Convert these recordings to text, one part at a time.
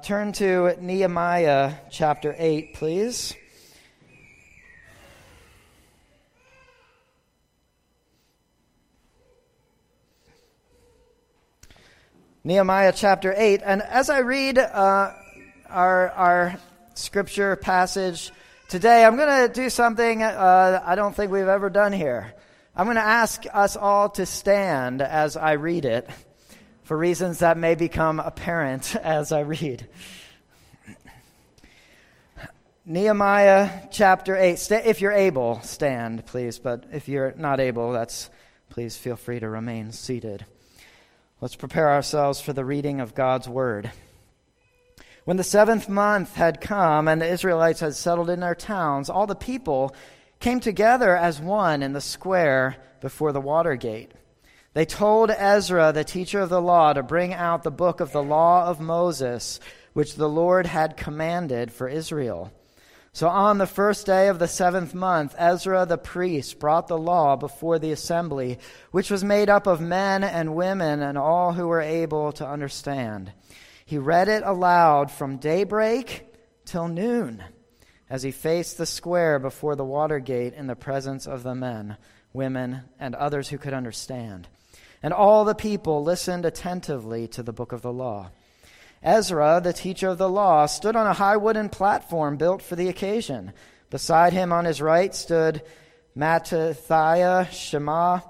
turn to Nehemiah chapter 8, please. Nehemiah chapter 8. And as I read our scripture passage today, I'm going to do something I don't think we've ever done here. I'm going to ask us all to stand as I read it, for reasons that may become apparent as I read. Nehemiah chapter 8. If you're able, stand, please. But if you're not able, please feel free to remain seated. Let's prepare ourselves for the reading of God's word. When the 7th month had come and the Israelites had settled in their towns, all the people came together as one in the square before the water gate. They told Ezra, the teacher of the law, to bring out the book of the law of Moses, which the Lord had commanded for Israel. So on the first day of the 7th month, Ezra the priest brought the law before the assembly, which was made up of men and women and all who were able to understand. He read it aloud from daybreak till noon, as he faced the square before the water gate in the presence of the men, women, and others who could understand. And all the people listened attentively to the book of the law. Ezra, the teacher of the law, stood on a high wooden platform built for the occasion. Beside him on his right stood Mattithiah, Shema,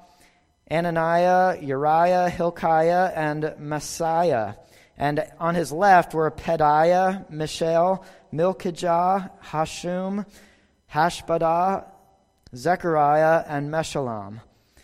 Ananiah, Uriah, Hilkiah, and Messiah. And on his left were Pedaiah, Mishael, Milkijah, Hashum, Hashbadah, Zechariah, and Meshullam.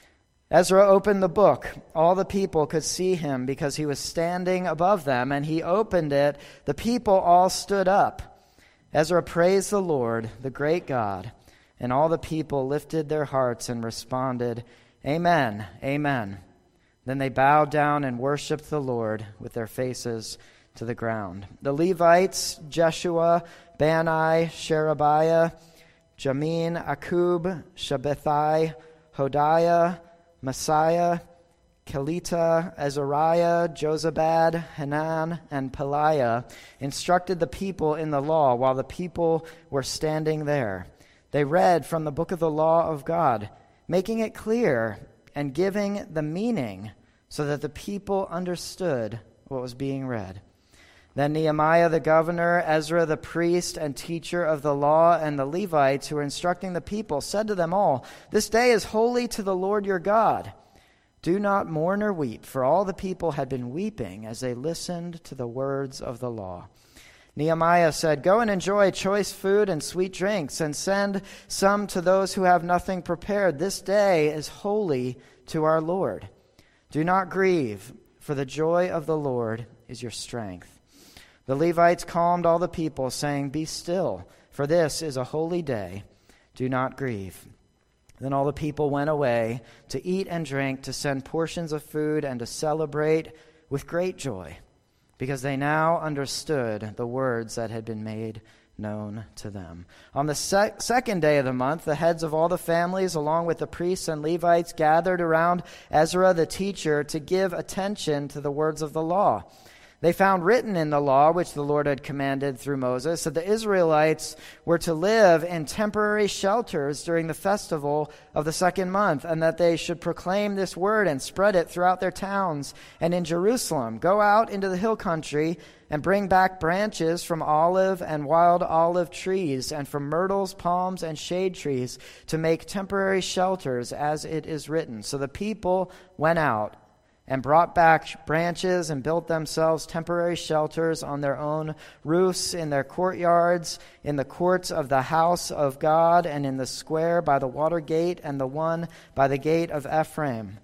Ezra opened the book. All the people could see him because he was standing above them, and he opened it. The people all stood up. Ezra praised the Lord, the great God, and all the people lifted their hearts and responded, "Amen, amen." Then they bowed down and worshiped the Lord with their faces to the ground. The Levites, Jeshua, Bani, Sherebiah, Jamin, Akub, Shabbethai, Hodiah, Messiah, Kelita, Azariah, Jozabad, Hanan, and Peliah instructed the people in the law while the people were standing there. They read from the book of the law of God, making it clear and giving the meaning so that the people understood what was being read. Then Nehemiah the governor, Ezra the priest and teacher of the law, and the Levites who were instructing the people said to them all, "This day is holy to the Lord your God. Do not mourn or weep," for all the people had been weeping as they listened to the words of the law. Nehemiah said, "Go and enjoy choice food and sweet drinks, and send some to those who have nothing prepared. This day is holy to our Lord. Do not grieve, for the joy of the Lord is your strength." The Levites calmed all the people, saying, "Be still, for this is a holy day. Do not grieve." Then all the people went away to eat and drink, to send portions of food, and to celebrate with great joy, because they now understood the words that had been made known to them. On the second day of the month, the heads of all the families, along with the priests and Levites, gathered around Ezra the teacher to give attention to the words of the law. They found written in the law, which the Lord had commanded through Moses, that the Israelites were to live in temporary shelters during the festival of the 2nd month, and that they should proclaim this word and spread it throughout their towns and in Jerusalem. Go out into the hill country and bring back branches from olive and wild olive trees, and from myrtles, palms, and shade trees, to make temporary shelters, as it is written. So the people went out and brought back branches and built themselves temporary shelters on their own roofs, in their courtyards, in the courts of the house of God, and in the square by the water gate, and the one by the gate of Ephraim.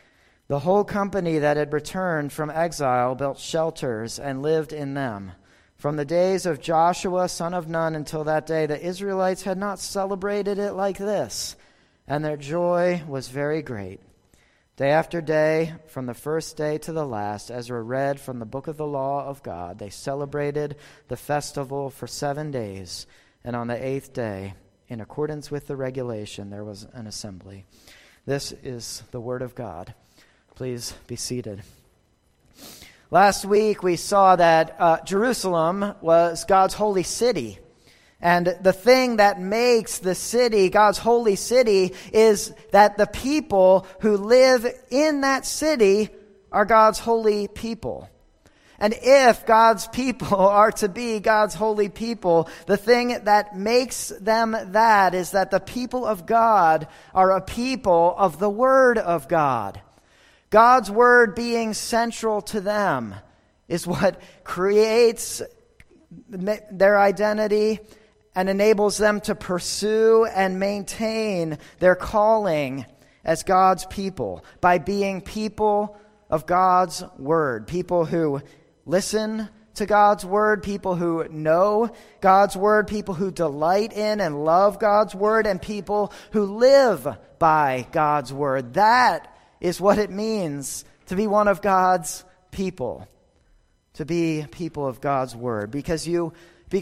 The whole company that had returned from exile built shelters and lived in them. From the days of Joshua, son of Nun, until that day, the Israelites had not celebrated it like this, and their joy was very great. Day after day, from the first day to the last, Ezra read from the book of the law of God. They celebrated the festival for 7 days, and on the 8th day, in accordance with the regulation, there was an assembly. This is the word of God. Please be seated. Last week we saw that Jerusalem was God's holy city. And the thing that makes the city God's holy city is that the people who live in that city are God's holy people. And if God's people are to be God's holy people, the thing that makes them that is that the people of God are a people of the Word of God. God's Word being central to them is what creates their identity and enables them to pursue and maintain their calling as God's people by being people of God's Word, people who listen to God's Word, people who know God's Word, people who delight in and love God's Word, and people who live by God's Word. That is what it means to be one of God's people, to be people of God's Word, because you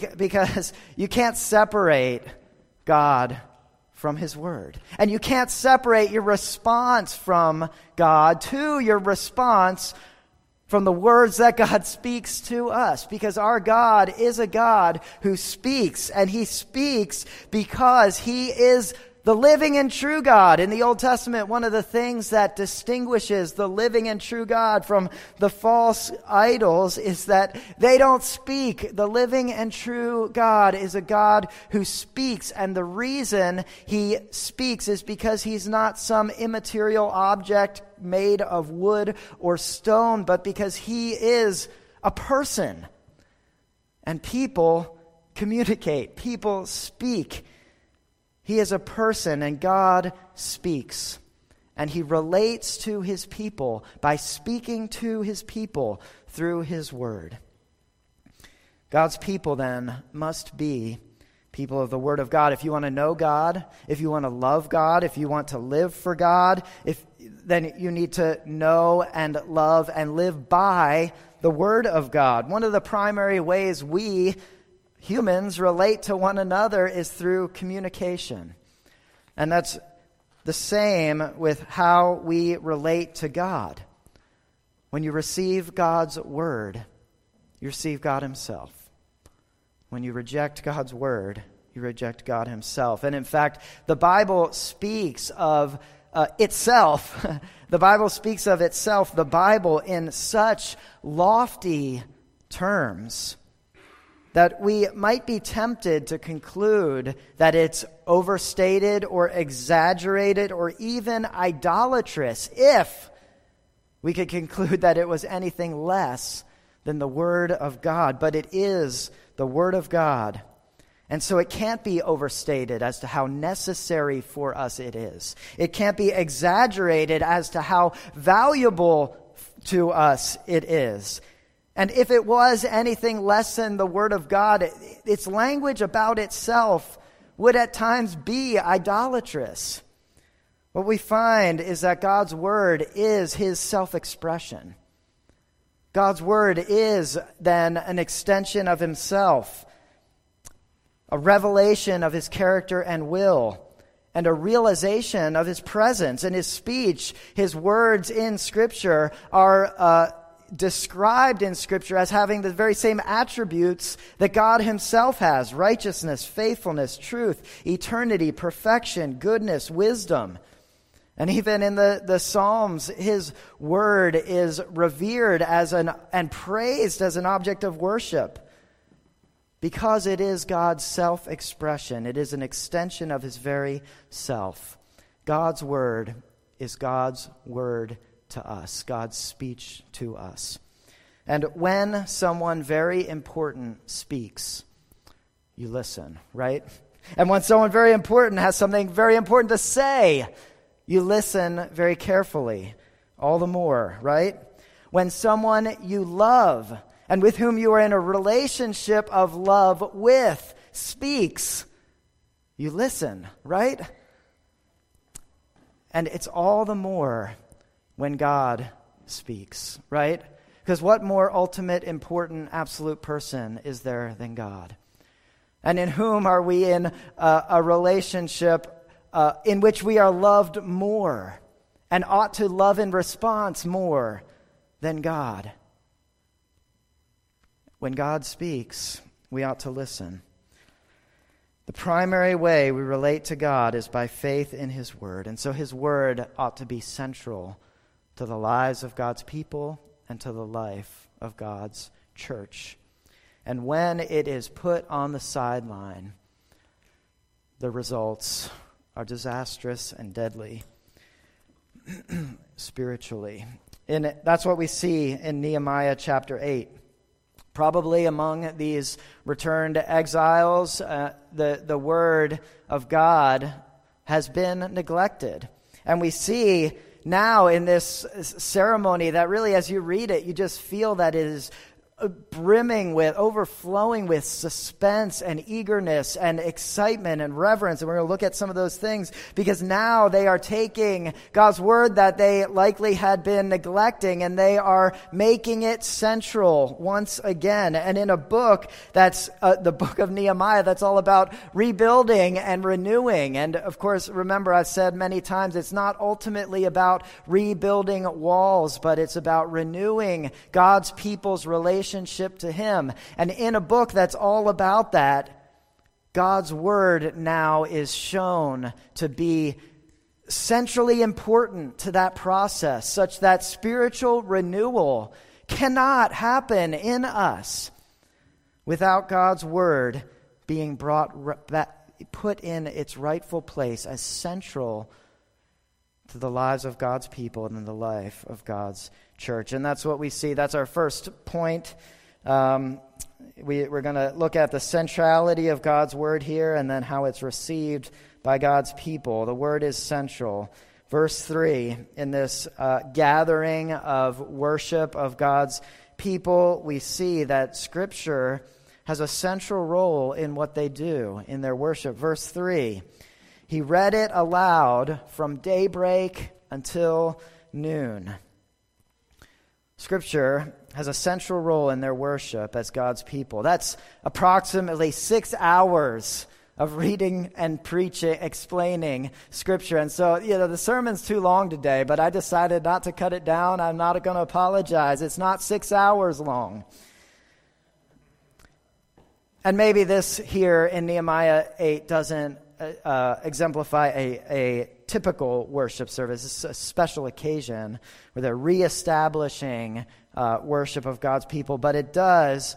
can't separate God from His Word. And you can't separate your response from God to your response from the words that God speaks to us, because our God is a God who speaks, and He speaks because He is the living and true God. In the Old Testament, one of the things that distinguishes the living and true God from the false idols is that they don't speak. The living and true God is a God who speaks, and the reason He speaks is because He's not some immaterial object made of wood or stone, but because He is a person. And people communicate, people speak. He is a person, and God speaks. And He relates to His people by speaking to His people through His Word. God's people, then, must be people of the Word of God. If you want to know God, if you want to love God, if you want to live for God, then you need to know and love and live by the Word of God. One of the primary ways we humans relate to one another is through communication. And that's the same with how we relate to God. When you receive God's Word, you receive God Himself. When you reject God's Word, you reject God Himself. And in fact, the Bible speaks of itself. The Bible speaks of itself, the Bible, in such lofty terms that we might be tempted to conclude that it's overstated or exaggerated or even idolatrous if we could conclude that it was anything less than the Word of God. But it is the Word of God. And so it can't be overstated as to how necessary for us it is. It can't be exaggerated as to how valuable to us it is. And if it was anything less than the Word of God, its language about itself would at times be idolatrous. What we find is that God's Word is His self-expression. God's Word is then an extension of Himself, a revelation of His character and will, and a realization of His presence and His speech. His words in Scripture are described in Scripture as having the very same attributes that God Himself has: righteousness, faithfulness, truth, eternity, perfection, goodness, wisdom. And even in the Psalms, His Word is revered and praised as an object of worship because it is God's self-expression. It is an extension of His very self. God's Word is God's Word to us, God's speech to us. And when someone very important speaks, you listen, right? And when someone very important has something very important to say, you listen very carefully, all the more, right? When someone you love and with whom you are in a relationship of love with speaks, you listen, right? And it's all the more when God speaks, right? Because what more ultimate, important, absolute person is there than God? And in whom are we in a relationship in which we are loved more and ought to love in response more than God? when God speaks, we ought to listen. The primary way we relate to God is by faith in His Word. And so His Word ought to be central to the lives of God's people and to the life of God's church. And when it is put on the sideline, the results are disastrous and deadly spiritually. And that's what we see in Nehemiah chapter 8. Probably among these returned exiles, the word of God has been neglected. And we see now in this ceremony that really, as you read it, you just feel that it is overflowing with suspense and eagerness and excitement and reverence. And we're going to look at some of those things because now they are taking God's word that they likely had been neglecting and they are making it central once again. And in a book that's the book of Nehemiah, that's all about rebuilding and renewing. And of course, remember, I've said many times, it's not ultimately about rebuilding walls, but it's about renewing God's people's relationship to Him. And in a book that's all about that, God's word now is shown to be centrally important to that process, such that spiritual renewal cannot happen in us without God's word being put in its rightful place as central to the lives of God's people and in the life of God's church. And that's what we see. That's our first point. We're going to look at the centrality of God's word here and then how it's received by God's people. The word is central. Verse 3, in this gathering of worship of God's people, we see that Scripture has a central role in what they do in their worship. Verse 3, he read it aloud from daybreak until noon. Scripture has a central role in their worship as God's people. That's approximately 6 hours of reading and preaching, explaining Scripture. And so, the sermon's too long today, but I decided not to cut it down. I'm not going to apologize. It's not 6 hours long. And maybe this here in Nehemiah 8 doesn't exemplify a typical worship service. It's a special occasion where they're reestablishing worship of God's people, but it does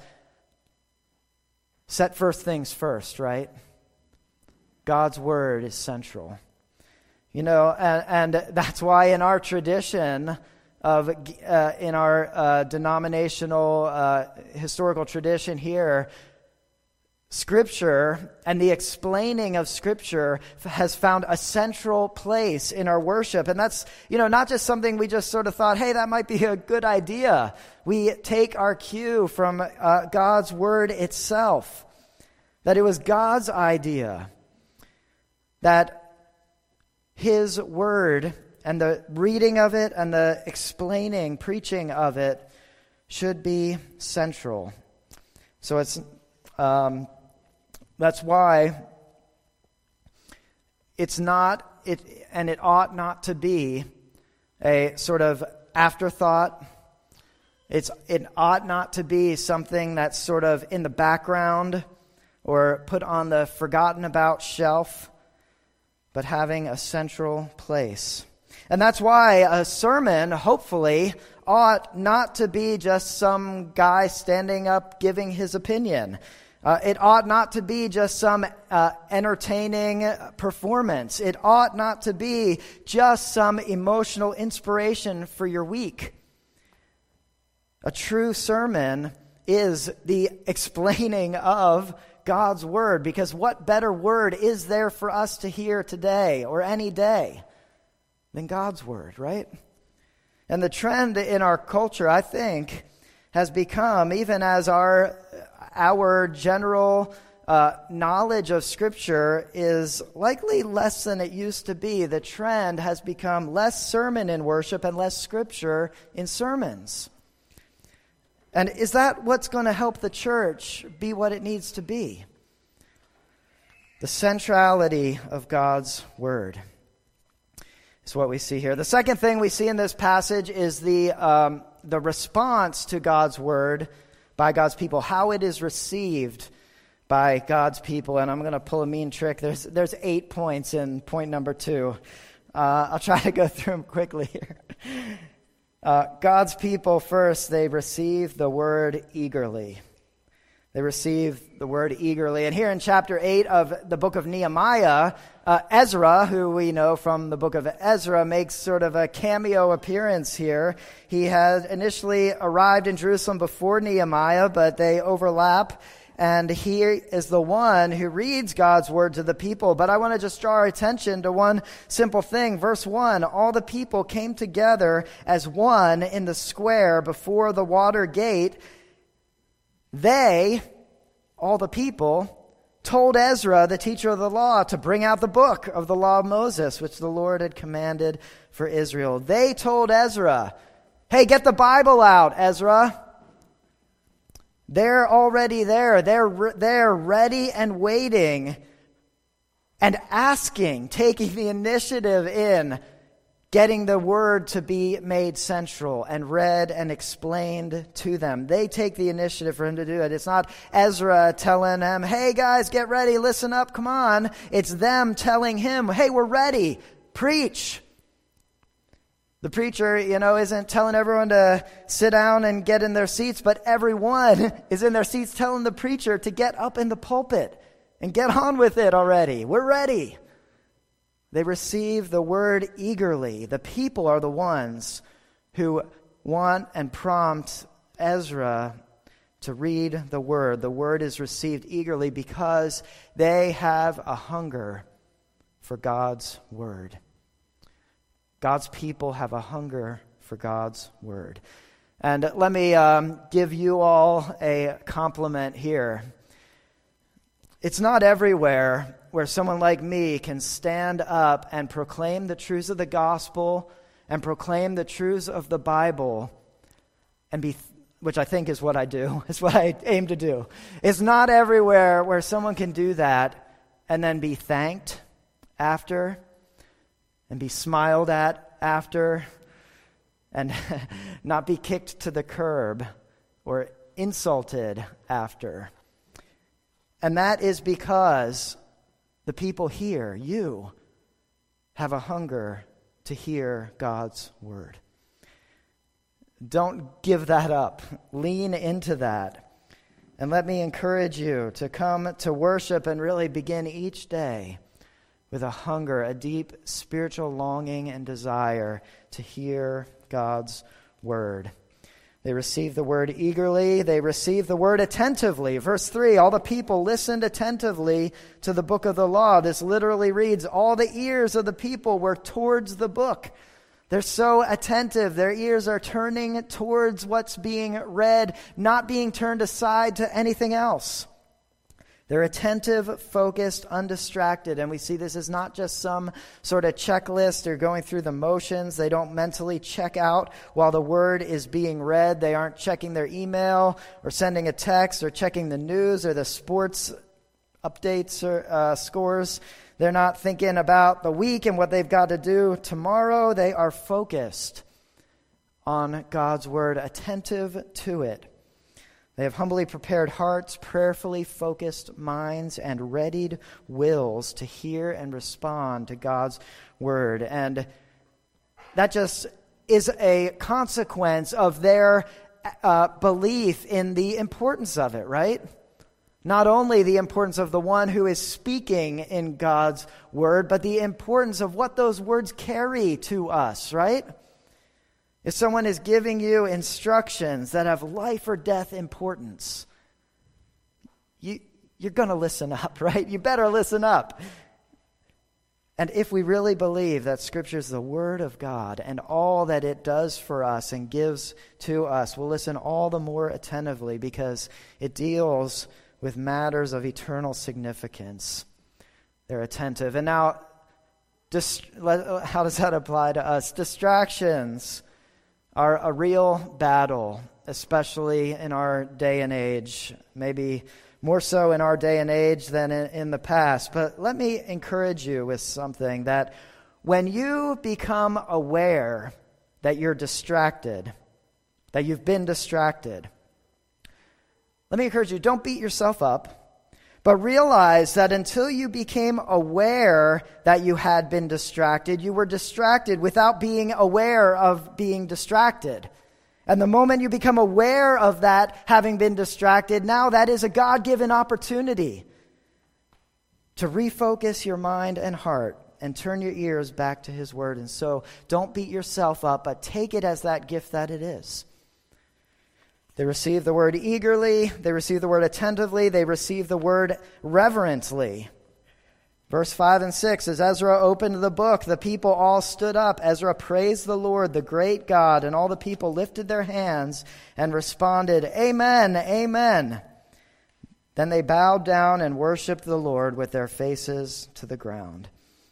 set first things first, right? God's word is central. And that's why in our tradition in our denominational historical tradition here, Scripture and the explaining of Scripture has found a central place in our worship. And that's, not just something we just sort of thought, hey, that might be a good idea. We take our cue from God's word itself, that it was God's idea that His word and the reading of it and the explaining, preaching of it should be central. So it's that's why it ought not to be a sort of afterthought. It ought not to be something that's sort of in the background or put on the forgotten about shelf, but having a central place. And that's why a sermon, hopefully, ought not to be just some guy standing up giving his opinion. It ought not to be just some entertaining performance. It ought not to be just some emotional inspiration for your week. A true sermon is the explaining of God's word, because what better word is there for us to hear today or any day than God's word, right? And the trend in our culture, I think, has become, even as our general knowledge of Scripture is likely less than it used to be, the trend has become less sermon in worship and less Scripture in sermons. And is that what's going to help the church be what it needs to be? The centrality of God's word is what we see here. The second thing we see in this passage is the response to God's word by God's people, how it is received by God's people. And I'm going to pull a mean trick. There's 8 points in point number 2. I'll try to go through them quickly here. God's people, first, they receive the word eagerly. They receive the word eagerly. And here in chapter 8 of the book of Nehemiah, Ezra, who we know from the book of Ezra, makes sort of a cameo appearance here. He had initially arrived in Jerusalem before Nehemiah, but they overlap. And he is the one who reads God's word to the people. But I want to just draw our attention to one simple thing. Verse 1, all the people came together as one in the square before the water gate. They, all the people, told Ezra, the teacher of the law, to bring out the book of the law of Moses, which the Lord had commanded for Israel. They told Ezra, hey, get the Bible out, Ezra. They're already there. They're ready and waiting and asking, taking the initiative in getting the word to be made central and read and explained to them. They take the initiative for him to do it. It's not Ezra telling them, hey guys, get ready, listen up, come on. It's them telling him, hey, we're ready, preach. The preacher, isn't telling everyone to sit down and get in their seats, but everyone is in their seats telling the preacher to get up in the pulpit and get on with it already. We're ready. They receive the word eagerly. The people are the ones who want and prompt Ezra to read the word. The word is received eagerly because they have a hunger for God's word. God's people have a hunger for God's word. And let me give you all a compliment here. It's not everywhere where someone like me can stand up and proclaim the truths of the gospel and proclaim the truths of the Bible, and which I think is what I do, is what I aim to do. It's not everywhere where someone can do that and then be thanked after and be smiled at after and not be kicked to the curb or insulted after. And that is because the people here, you, have a hunger to hear God's word. Don't give that up. Lean into that. And let me encourage you to come to worship and really begin each day with a hunger, a deep spiritual longing and desire to hear God's word. They received the word eagerly. They received the word attentively. Verse 3, all the people listened attentively to the book of the law. This literally reads, all the ears of the people were towards the book. They're so attentive. Their ears are turning towards what's being read, not being turned aside to anything else. They're attentive, focused, undistracted. And we see this is not just some sort of checklist or going through the motions. They don't mentally check out while the word is being read. They aren't checking their email or sending a text or checking the news or the sports updates or scores. They're not thinking about the week and what they've got to do tomorrow. They are focused on God's word, attentive to it. They have humbly prepared hearts, prayerfully focused minds, and readied wills to hear and respond to God's word. And that just is a consequence of their belief in the importance of it, right? Not only the importance of the one who is speaking in God's word, but the importance of what those words carry to us, right? If someone is giving you instructions that have life or death importance, you're going to listen up, right? You better listen up. And if we really believe that Scripture is the Word of God and all that it does for us and gives to us, we'll listen all the more attentively because it deals with matters of eternal significance. They're attentive. And now, how does that apply to us? Distractions are a real battle, especially in our day and age, maybe more so in our day and age than in the past. But let me encourage you with something, that when you become aware that you're distracted, that you've been distracted, let me encourage you, don't beat yourself up, but realize that until you became aware that you had been distracted, you were distracted without being aware of being distracted. And the moment you become aware of that having been distracted, now that is a God-given opportunity to refocus your mind and heart and turn your ears back to His Word. And so don't beat yourself up, but take it as that gift that it is. They receive the Word eagerly. They receive the Word attentively. They receive the Word reverently. Verse 5 and 6, as Ezra opened the book, the people all stood up. Ezra praised the Lord, the great God, and all the people lifted their hands and responded, Amen, Amen. Then they bowed down and worshiped the Lord with their faces to the ground.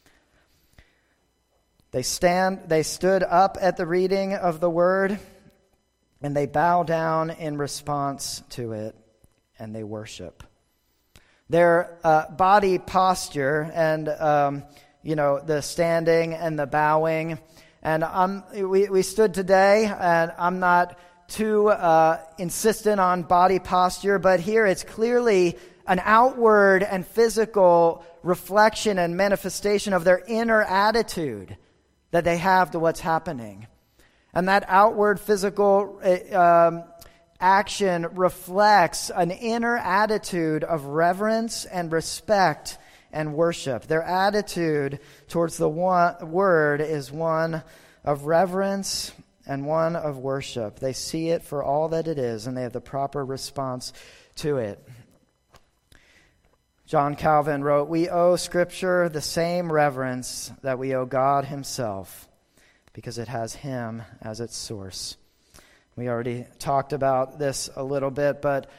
They stood up at the reading of the Word, and they bow down in response to it, and they worship. Their body posture and, the standing and the bowing. And we stood today, and I'm not too insistent on body posture, but here it's clearly an outward and physical reflection and manifestation of their inner attitude that they have to what's happening. And that outward physical action reflects an inner attitude of reverence and respect and worship. Their attitude towards the Word is one of reverence and one of worship. They see it for all that it is, and they have the proper response to it. John Calvin wrote, "We owe Scripture the same reverence that we owe God Himself, because it has Him as its source." We already talked about this a little bit, but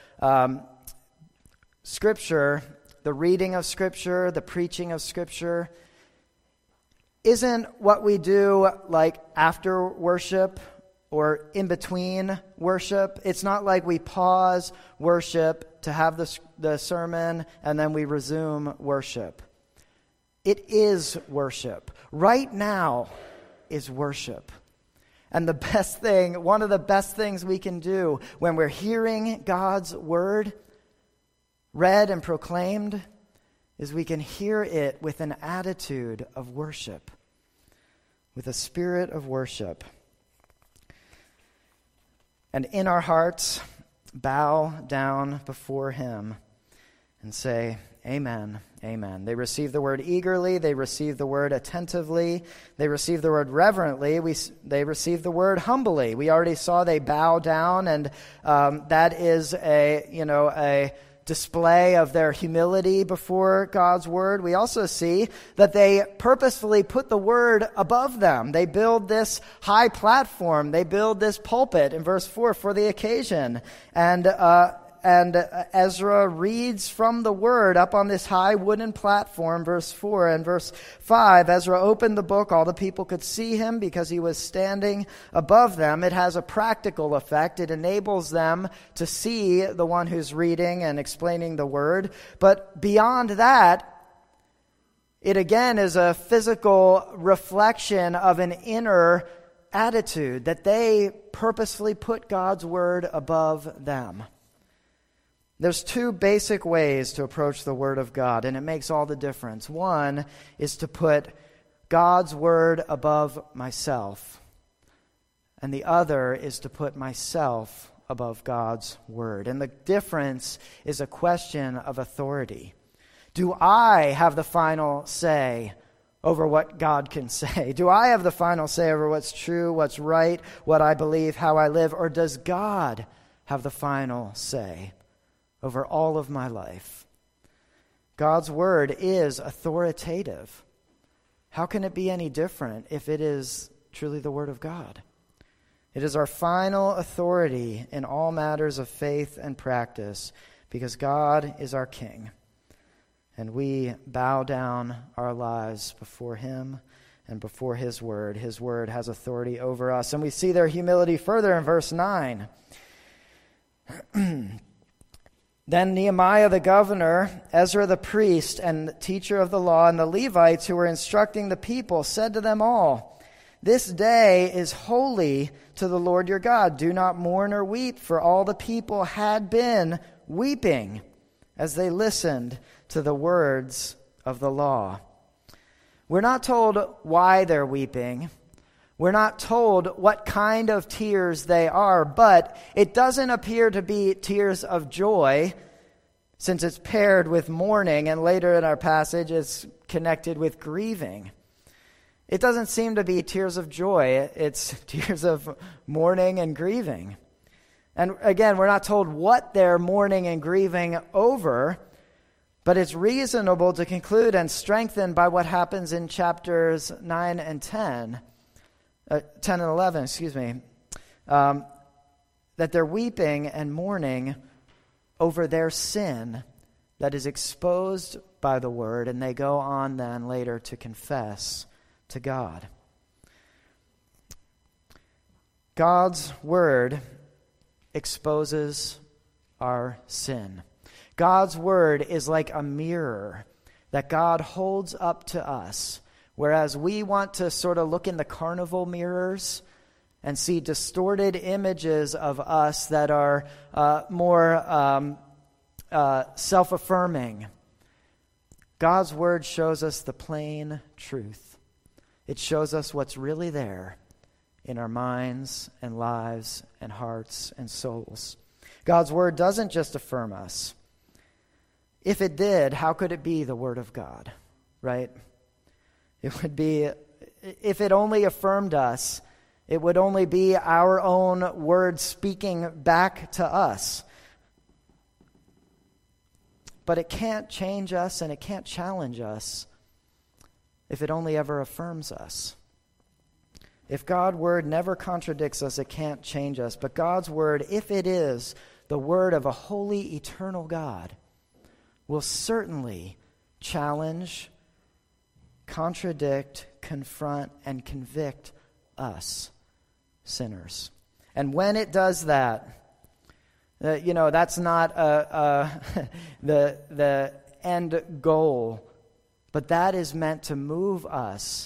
Scripture, the reading of Scripture, the preaching of Scripture, isn't what we do like after worship or in between worship. It's not like we pause worship to have the sermon and then we resume worship. It is worship. Right now is worship. And one of the best things we can do when we're hearing God's Word read and proclaimed is we can hear it with an attitude of worship, with a spirit of worship. And in our hearts, bow down before Him and say, Amen, Amen. They receive the Word eagerly. They receive the Word attentively. They receive the Word reverently. They receive the Word humbly. We already saw they bow down, and that is a display of their humility before God's Word. We also see that they purposefully put the Word above them. They build this high platform. They build this pulpit in verse 4 for the occasion. And Ezra reads from the Word up on this high wooden platform, verse 4. And verse 5, Ezra opened the book. All the people could see him because he was standing above them. It has a practical effect. It enables them to see the one who's reading and explaining the Word. But beyond that, it again is a physical reflection of an inner attitude that they purposefully put God's Word above them. There's two basic ways to approach the Word of God, and it makes all the difference. One is to put God's Word above myself, and the other is to put myself above God's Word. And the difference is a question of authority. Do I have the final say over what God can say? Do I have the final say over what's true, what's right, what I believe, how I live, or does God have the final say over all of my life? God's Word is authoritative. How can it be any different if it is truly the Word of God? It is our final authority in all matters of faith and practice because God is our King. And we bow down our lives before Him and before His Word. His Word has authority over us. And we see their humility further in verse 9. Then Nehemiah the governor, Ezra the priest and teacher of the law, and the Levites who were instructing the people said to them all, "This day is holy to the Lord your God. Do not mourn or weep," for all the people had been weeping as they listened to the words of the law. We're not told why they're weeping. We're not told what kind of tears they are, but it doesn't appear to be tears of joy, since it's paired with mourning, and later in our passage it's connected with grieving. It doesn't seem to be tears of joy. It's tears of mourning and grieving. And again, we're not told what they're mourning and grieving over, but it's reasonable to conclude and strengthened by what happens in chapters 9 and 10 and 11, that they're weeping and mourning over their sin that is exposed by the word, and they go on then later to confess to God. God's word exposes our sin. God's word is like a mirror that God holds up to us, whereas we want to sort of look in the carnival mirrors and see distorted images of us that are more self-affirming. God's word shows us the plain truth. It shows us what's really there in our minds and lives and hearts and souls. God's word doesn't just affirm us. If it did, how could it be the word of God, right? It would be, if it only affirmed us, it would only be our own word speaking back to us. But it can't change us and it can't challenge us if it only ever affirms us. If God's word never contradicts us, it can't change us. But God's word, if it is the word of a holy, eternal God, will certainly challenge, contradict, confront, and convict us, sinners. And when it does that, that's not the end goal, but that is meant to move us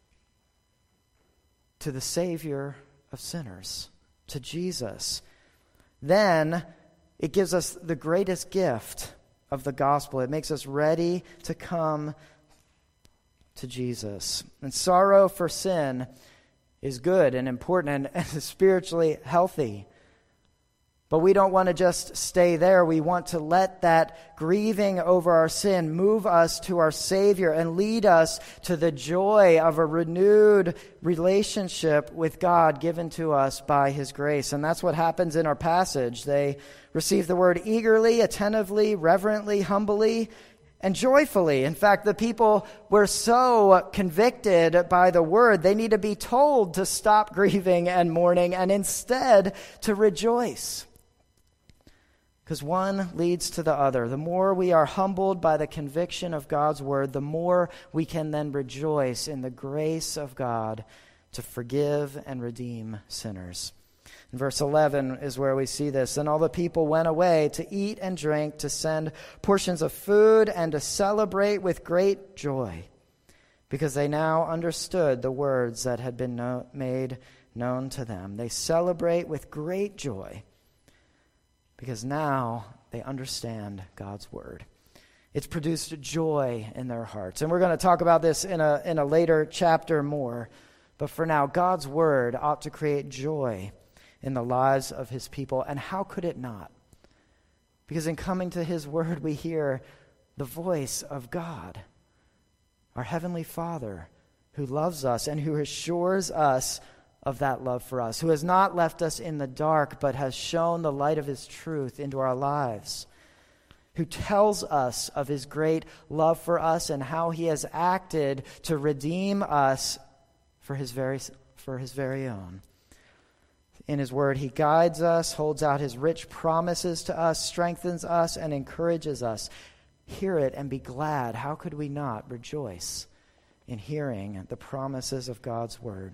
to the Savior of sinners, to Jesus. Then it gives us the greatest gift of the gospel. It makes us ready to come to Jesus. And sorrow for sin is good and important and spiritually healthy. But we don't want to just stay there. We want to let that grieving over our sin move us to our Savior and lead us to the joy of a renewed relationship with God given to us by His grace. And that's what happens in our passage. They receive the word eagerly, attentively, reverently, humbly, and joyfully. In fact, the people were so convicted by the word, they need to be told to stop grieving and mourning and instead to rejoice. Because one leads to the other. The more we are humbled by the conviction of God's word, the more we can then rejoice in the grace of God to forgive and redeem sinners. In verse 11 is where we see this. And all the people went away to eat and drink, to send portions of food, and to celebrate with great joy, because they now understood the words that had been made known to them. They celebrate with great joy, because now they understand God's word. It's produced joy in their hearts. And we're going to talk about this in a later chapter more. But for now, God's word ought to create joy in the lives of His people. And how could it not? Because in coming to His word, we hear the voice of God, our Heavenly Father, who loves us and who assures us of that love for us, who has not left us in the dark, but has shown the light of His truth into our lives, who tells us of His great love for us and how He has acted to redeem us for His very own. In His word, He guides us, holds out His rich promises to us, strengthens us, and encourages us. Hear it and be glad. How could we not rejoice in hearing the promises of God's word?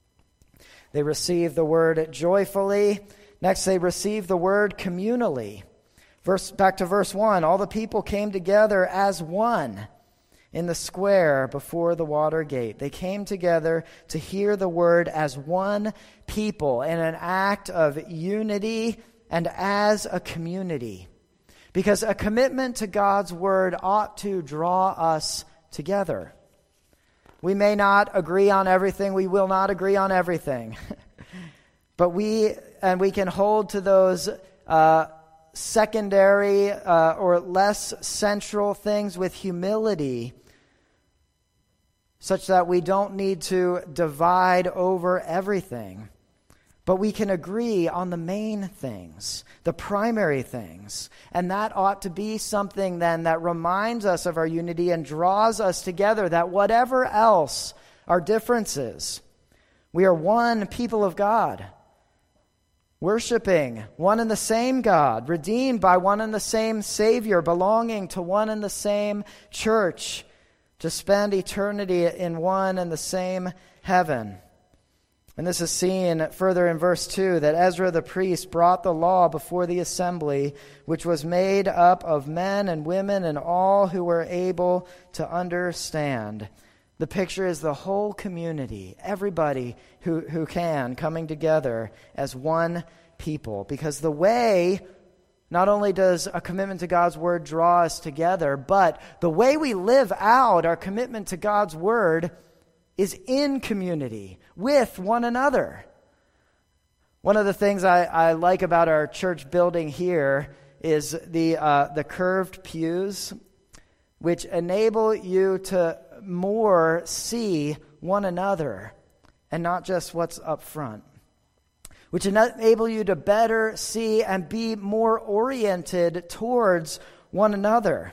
They receive the word joyfully. Next, they receive the word communally. Back to verse 1. All the people came together as one in the square before the water gate. They came together to hear the word as one people in an act of unity and as a community. Because a commitment to God's word ought to draw us together. We may not agree on everything. We will not agree on everything. But we can hold to those secondary or less central things with humility, such that we don't need to divide over everything. But we can agree on the main things, the primary things. And that ought to be something then that reminds us of our unity and draws us together, that whatever else our differences, we are one people of God, worshiping one and the same God, redeemed by one and the same Savior, belonging to one and the same church, to spend eternity in one and the same heaven. And this is seen further in verse 2, that Ezra the priest brought the law before the assembly, which was made up of men and women and all who were able to understand. The picture is the whole community, everybody who can, coming together as one people. Because the way, not only does a commitment to God's word draw us together, but the way we live out our commitment to God's word is in community with one another. One of the things I like about our church building here is the curved pews, which enable you to more see one another and not just what's up front, which enable you to better see and be more oriented towards one another.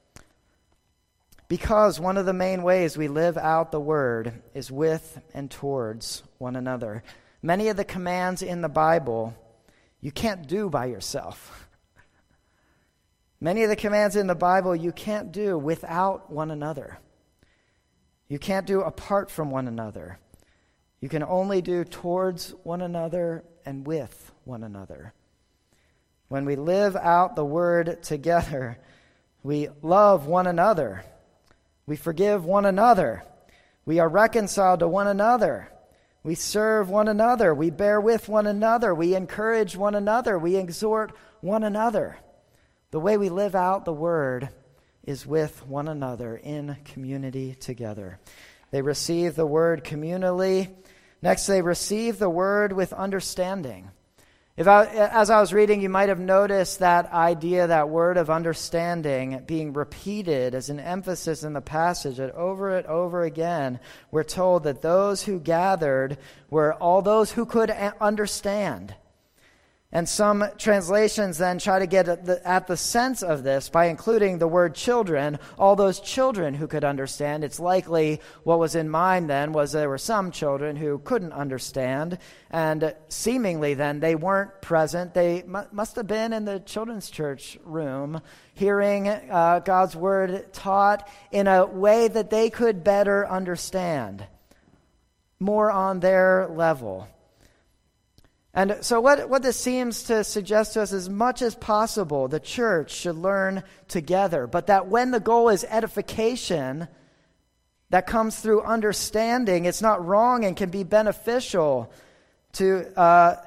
Because one of the main ways we live out the word is with and towards one another. Many of the commands in the Bible you can't do by yourself. Many of the commands in the Bible you can't do without one another. You can't do apart from one another. You can only do towards one another and with one another. When we live out the word together, we love one another. We forgive one another. We are reconciled to one another. We serve one another. We bear with one another. We encourage one another. We exhort one another. The way we live out the word is with one another in community together. They receive the word communally. Next, they receive the word with understanding. As I was reading, you might have noticed that idea, that word of understanding, being repeated as an emphasis in the passage. That over and over again, we're told that those who gathered were all those who could understand. And some translations then try to get at the sense of this by including the word children, all those children who could understand. It's likely what was in mind then was there were some children who couldn't understand, and seemingly then they weren't present. They must have been in the children's church room hearing God's word taught in a way that they could better understand, more on their level. And so what this seems to suggest to us, as much as possible, the church should learn together. But that when the goal is edification, that comes through understanding, it's not wrong and can be beneficial to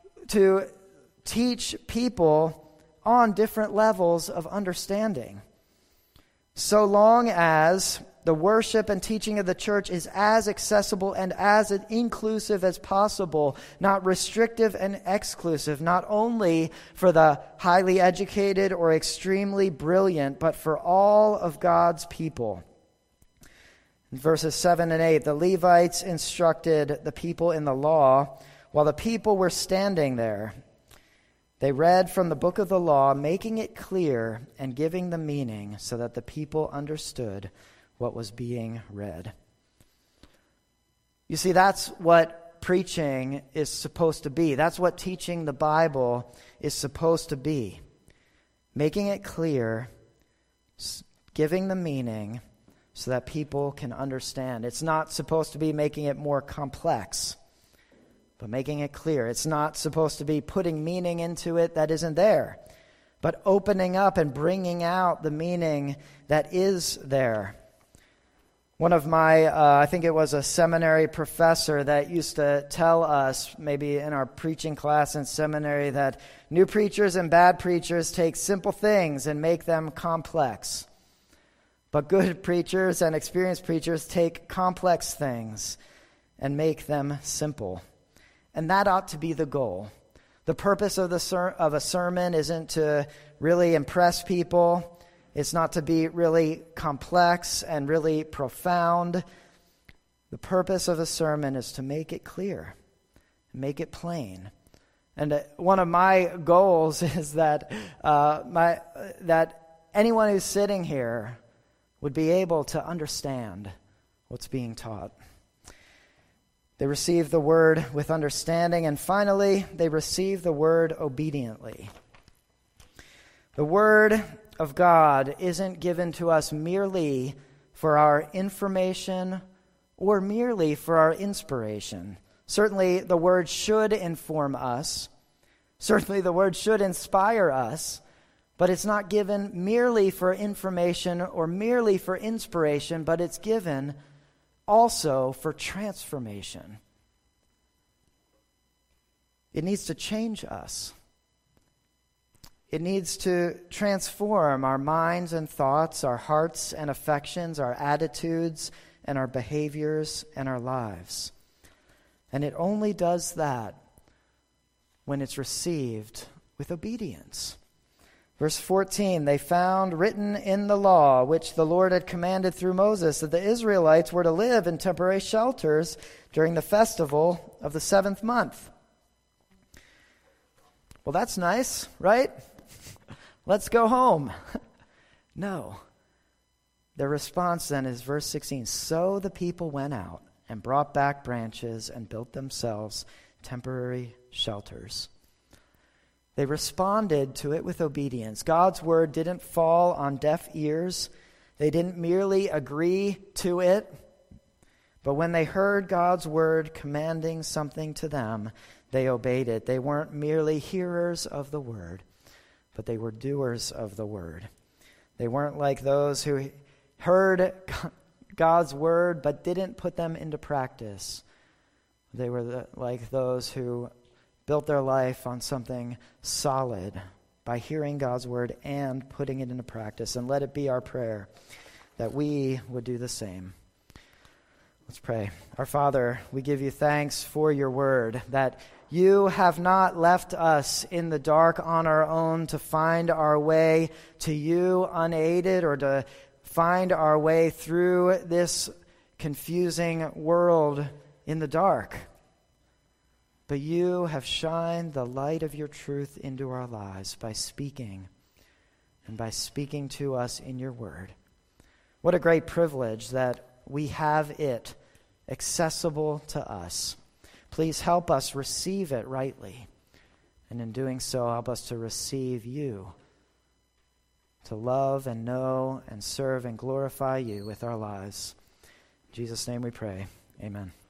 teach people on different levels of understanding. So long as the worship and teaching of the church is as accessible and as inclusive as possible, not restrictive and exclusive, not only for the highly educated or extremely brilliant, but for all of God's people. In verses 7 and 8, the Levites instructed the people in the law while the people were standing there. They read from the book of the law, making it clear and giving the meaning so that the people understood what was being read. You see, that's what preaching is supposed to be. That's what teaching the Bible is supposed to be. Making it clear, giving the meaning so that people can understand. It's not supposed to be making it more complex, but making it clear. It's not supposed to be putting meaning into it that isn't there, but opening up and bringing out the meaning that is there. One of my, I think it was a seminary professor that used to tell us, maybe in our preaching class in seminary, that new preachers and bad preachers take simple things and make them complex. But good preachers and experienced preachers take complex things and make them simple. And that ought to be the goal. The purpose of a sermon isn't to really impress people. It's not to be really complex and really profound. The purpose of a sermon is to make it clear, make it plain. And one of my goals is that that anyone who's sitting here would be able to understand what's being taught. They receive the word with understanding, and finally, they receive the word obediently. The word of God isn't given to us merely for our information or merely for our inspiration. Certainly, the word should inform us. Certainly, the word should inspire us, but it's not given merely for information or merely for inspiration, but it's given also for transformation. It needs to change us. It needs to transform our minds and thoughts, our hearts and affections, our attitudes and our behaviors and our lives. And it only does that when it's received with obedience. Verse 14, they found written in the law, which the Lord had commanded through Moses, that the Israelites were to live in temporary shelters during the festival of the 7th month. Well, that's nice, right? Let's go home. No. Their response then is verse 16. So the people went out and brought back branches and built themselves temporary shelters. They responded to it with obedience. God's word didn't fall on deaf ears. They didn't merely agree to it. But when they heard God's word commanding something to them, they obeyed it. They weren't merely hearers of the word, but they were doers of the word. They weren't like those who heard God's word but didn't put them into practice. They were like those who built their life on something solid by hearing God's word and putting it into practice. And let it be our prayer that we would do the same. Let's pray. Our Father, we give you thanks for your word, that you have not left us in the dark on our own to find our way to you unaided or to find our way through this confusing world in the dark. But you have shined the light of your truth into our lives by speaking and by speaking to us in your word. What a great privilege that we have it accessible to us. Please help us receive it rightly. And in doing so, help us to receive you, to love and know and serve and glorify you with our lives. In Jesus' name we pray. Amen.